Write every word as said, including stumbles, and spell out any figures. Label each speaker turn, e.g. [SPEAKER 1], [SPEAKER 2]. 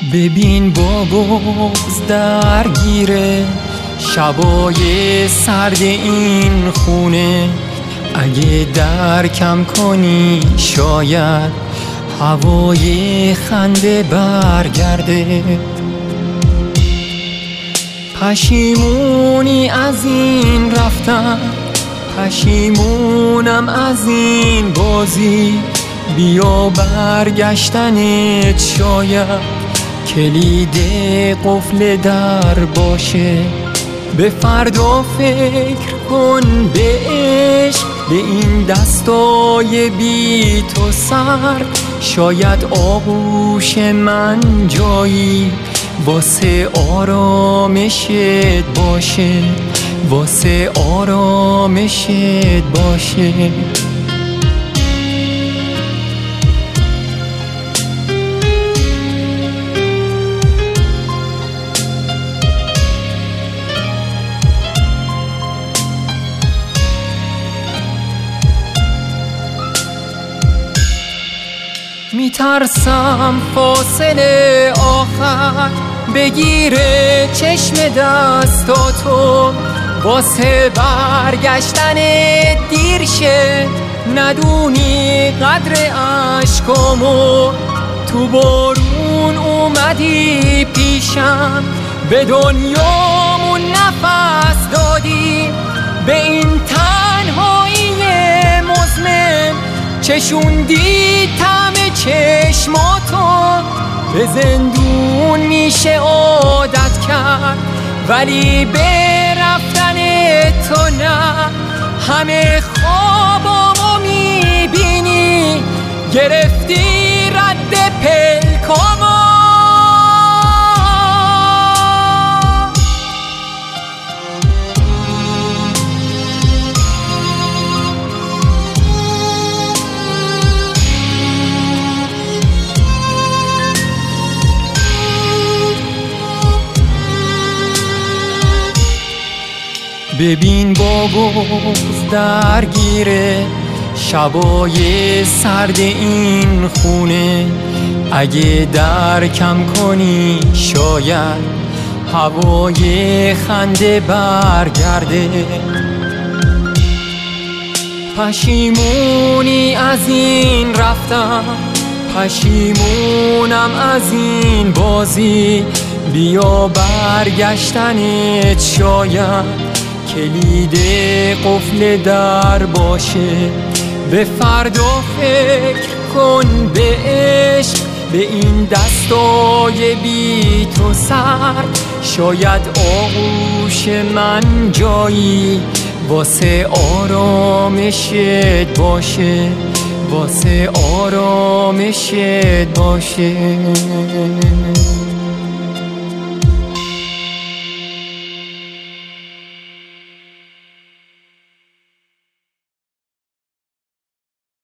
[SPEAKER 1] ببین با بغض درگیره شبای سرد این خونه، اگه درکم کنی شاید هوای خنده برگرده. پشیمونی از این رفتن، پشیمونم از این بازی، بیا برگشتنت شاید کلید قفل در باشه. به فردا فکر کن، به عشق، به این دستای بی تو سر، شاید آغوش من جایی واسه آرامشت باشه، واسه آرامشت باشه. میترسم فاصله آخر بگیره چشم دستاتو، واسه برگشتن دیر شه، ندونی قدر عشقامو. تو بارون اومدی پیشم، به دنیامون نفس دادی، به این تنهایی مزمن چشوندی طعم چشماتو. به زندون میشه عادت کرد ولی به رفتن تو نه. همه خوابامو میبینی، گرفتی رد پلکامو. ببین با بغض درگیره شبای سرد این خونه، اگه درکم کنی شاید هوای خنده برگرده. پشیمونی از این رفتن، پشیمونم از این بازی، بیا برگشتنت شاید کلید قفل در باشه. به فردا فکر کن، به عشق، به این دستای بی تو سر، شاید آغوش من جایی واسه آرامشت باشه، واسه آرامشت باشه.